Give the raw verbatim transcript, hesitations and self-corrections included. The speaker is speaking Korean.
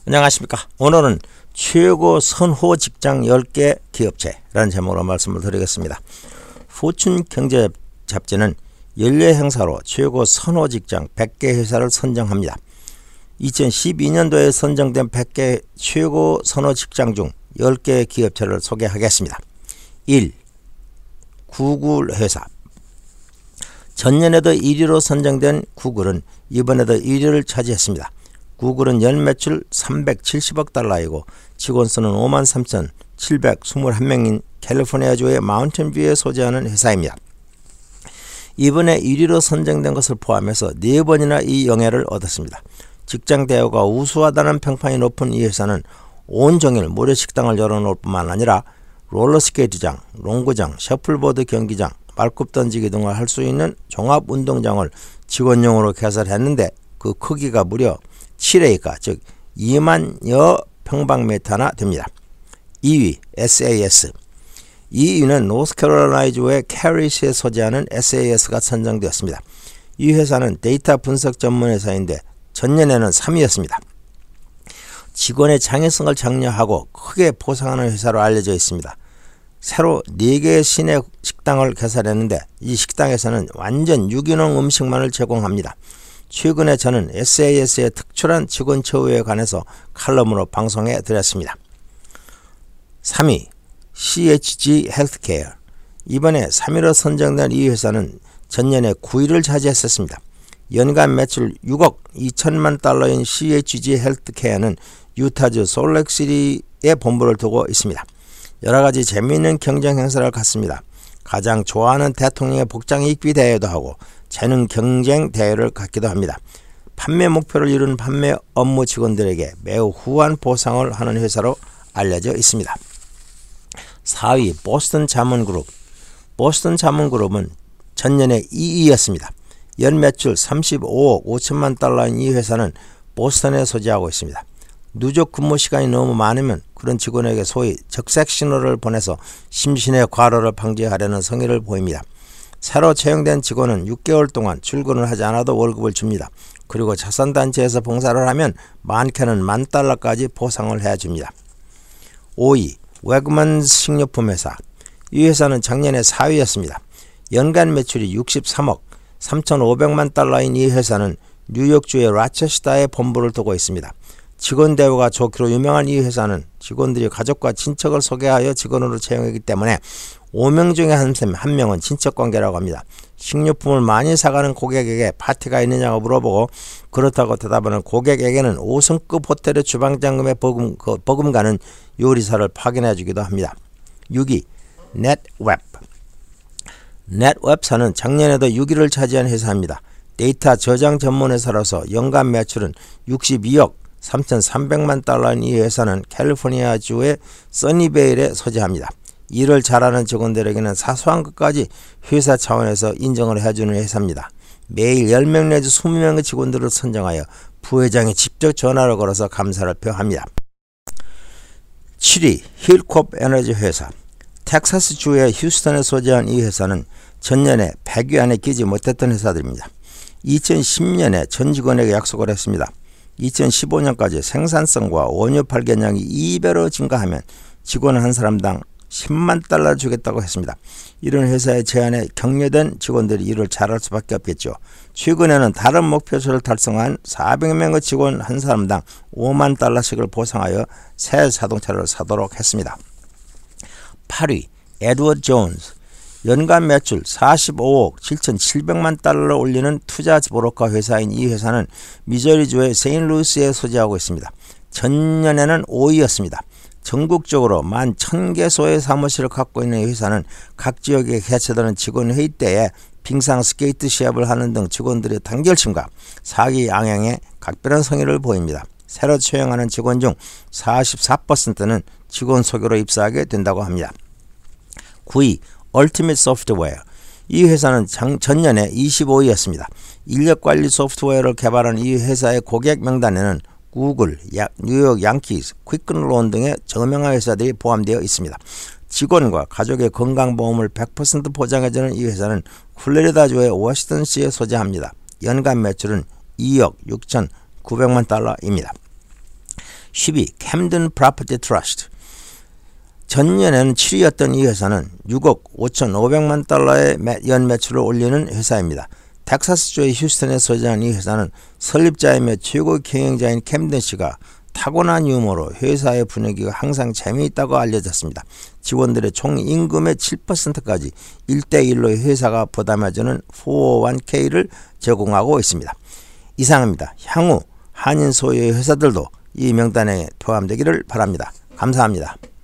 안녕하십니까. 오늘은 최고 선호 직장 열 개 기업체라는 제목으로 말씀을 드리겠습니다. 포춘 경제 잡지는 연례 행사로 최고 선호 직장 백 개 회사를 선정합니다. 이천십이 년도에 선정된 백 개 최고 선호 직장 중 열 개 기업체를 소개하겠습니다. 일. 구글 회사. 전년에도 일 위로 선정된 구글은 이번에도 일 위를 차지했습니다. 구글은 연매출 삼백칠십억 달러이고 직원 수는 오만 삼천칠백이십일 명인 캘리포니아주의 마운틴뷰에 소재하는 회사입니다. 이번에 일 위로 선정된 것을 포함해서 네 번이나 이 영예를 얻었습니다. 직장 대우가 우수하다는 평판이 높은 이 회사는 온종일 모래식당을 열어놓을 뿐만 아니라 롤러스케이트장, 농구장, 셔플보드 경기장, 말굽 던지기 등을 할 수 있는 종합운동장을 직원용으로 개설했는데 그 크기가 무려 칠 에이커, 즉 이만여 평방미터나 됩니다. 이 위 에스에이에스. 이 위는 노스캐롤라이나주의 캐리시에 소재하는 에스에이에스가 선정되었습니다. 이 회사는 데이터 분석 전문 회사인데 전년에는 삼 위였습니다. 직원의 창의성을 장려하고 크게 보상하는 회사로 알려져 있습니다. 새로 네 개의 시내 식당을 개설했는데 이 식당에서는 완전 유기농 음식만을 제공합니다. 최근에 저는 에스에이에스의 특출한 직원 처우에 관해서 칼럼으로 방송해 드렸습니다. 삼 위 씨에이치지 헬스케어. 이번에 삼 위로 선정된 이 회사는 전년에 구 위를 차지했었습니다. 연간 매출 육억 이천만 달러인 씨에이치지 헬스케어는 유타주 솔렉시티에 본부를 두고 있습니다. 여러가지 재미있는 경쟁 행사를 갖습니다. 가장 좋아하는 대통령의 복장 입기 대회도 하고 재능 경쟁 대회를 갖기도 합니다. 판매 목표를 이룬 판매 업무 직원들에게 매우 후한 보상을 하는 회사로 알려져 있습니다. 사 위 보스턴 자문그룹. 보스턴 자문그룹은 전년에 이 위였습니다. 연매출 삼십오억 오천만 달러인 이 회사는 보스턴에 소재하고 있습니다. 누적 근무 시간이 너무 많으면 그런 직원에게 소위 적색 신호를 보내서 심신의 과로를 방지하려는 성의를 보입니다. 새로 채용된 직원은 육 개월 동안 출근을 하지 않아도 월급을 줍니다. 그리고 자선단체에서 봉사를 하면 많게는 만 달러까지 보상을 해줍니다. 오 위 웨그먼스 식료품 회사. 이 회사는 작년에 사 위였습니다. 연간 매출이 육십삼억 삼천오백만 달러인 이 회사는 뉴욕주의 라체스터에 본부를 두고 있습니다. 직원 대우가 좋기로 유명한 이 회사는 직원들이 가족과 친척을 소개하여 직원으로 채용하기 때문에 오 명 중에 한 명은 친척관계라고 합니다. 식료품을 많이 사가는 고객에게 파티가 있느냐고 물어보고 그렇다고 대답하는 고객에게는 오 성급 호텔의 주방장금에 버금, 그 버금가는 요리사를 파견해 주기도 합니다. 육 위 넷웹. 넷웹사는 작년에도 육 위를 차지한 회사입니다. 데이터 저장 전문 회사로서 연간 매출은 육십이억 삼천삼백만 달러인 이 회사는 캘리포니아주의 써니베일에 소재합니다. 일을 잘하는 직원들에게는 사소한 것까지 회사 차원에서 인정을 해주는 회사입니다. 매일 열 명 내지 이십 명의 직원들을 선정하여 부회장이 직접 전화를 걸어서 감사를 표합니다. 칠 위 힐콥 에너지 회사. 텍사스주의 휴스턴에 소재한 이 회사는 전년에 백 위 안에 끼지 못했던 회사들입니다. 이천십 년에 전 직원에게 약속을 했습니다. 이천십오 년까지 생산성과 원유 발견량이 이 배로 증가하면 직원 한 사람당 십만 달러를 주겠다고 했습니다. 이런 회사의 제안에 격려된 직원들이 일을 잘할 수밖에 없겠죠. 최근에는 다른 목표치를 달성한 사백 명의 직원 한 사람당 오만 달러씩을 보상하여 새 자동차를 사도록 했습니다. 팔 위 에드워드 존스. 연간 매출 사십오억 칠천칠백만 달러를 올리는 투자 브로커 회사인 이 회사는 미저리주의 세인트루이스에 소재하고 있습니다. 전년에는 오 위였습니다. 전국적으로 만 천 개소의 사무실을 갖고 있는 이 회사는 각 지역에 개최되는 직원 회의 때에 빙상 스케이트 시합을 하는 등 직원들의 단결심과 사기 양양에 각별한 성의를 보입니다. 새로 채용하는 직원 중 사십사 퍼센트는 직원 소개로 입사하게 된다고 합니다. 구 위 얼티밋 소프트웨어. 이 회사는 장, 전년에 이십오 위였습니다. 인력관리 소프트웨어를 개발한 이 회사의 고객 명단에는 구글, 야, 뉴욕 양키스, 퀵근론 등의 저명한 회사들이 포함되어 있습니다. 직원과 가족의 건강보험을 백 퍼센트 보장해주는 이 회사는 플로리다주의 워싱턴시에 소재합니다. 연간 매출은 이억 육천구백만 달러입니다. 십 위 캠든 프로퍼티 트러스트. 전년에는 칠 위였던 이 회사는 육억 오천오백만 달러의 연 매출을 올리는 회사입니다. 텍사스주의 휴스턴에 소재한 이 회사는 설립자이며 최고 경영자인 캠든 씨가 타고난 유머로 회사의 분위기가 항상 재미있다고 알려졌습니다. 직원들의 총 임금의 칠 퍼센트까지 일 대 일로 회사가 부담해주는 포오원케이를 제공하고 있습니다. 이상입니다. 향후 한인 소유의 회사들도 이 명단에 포함되기를 바랍니다. 감사합니다.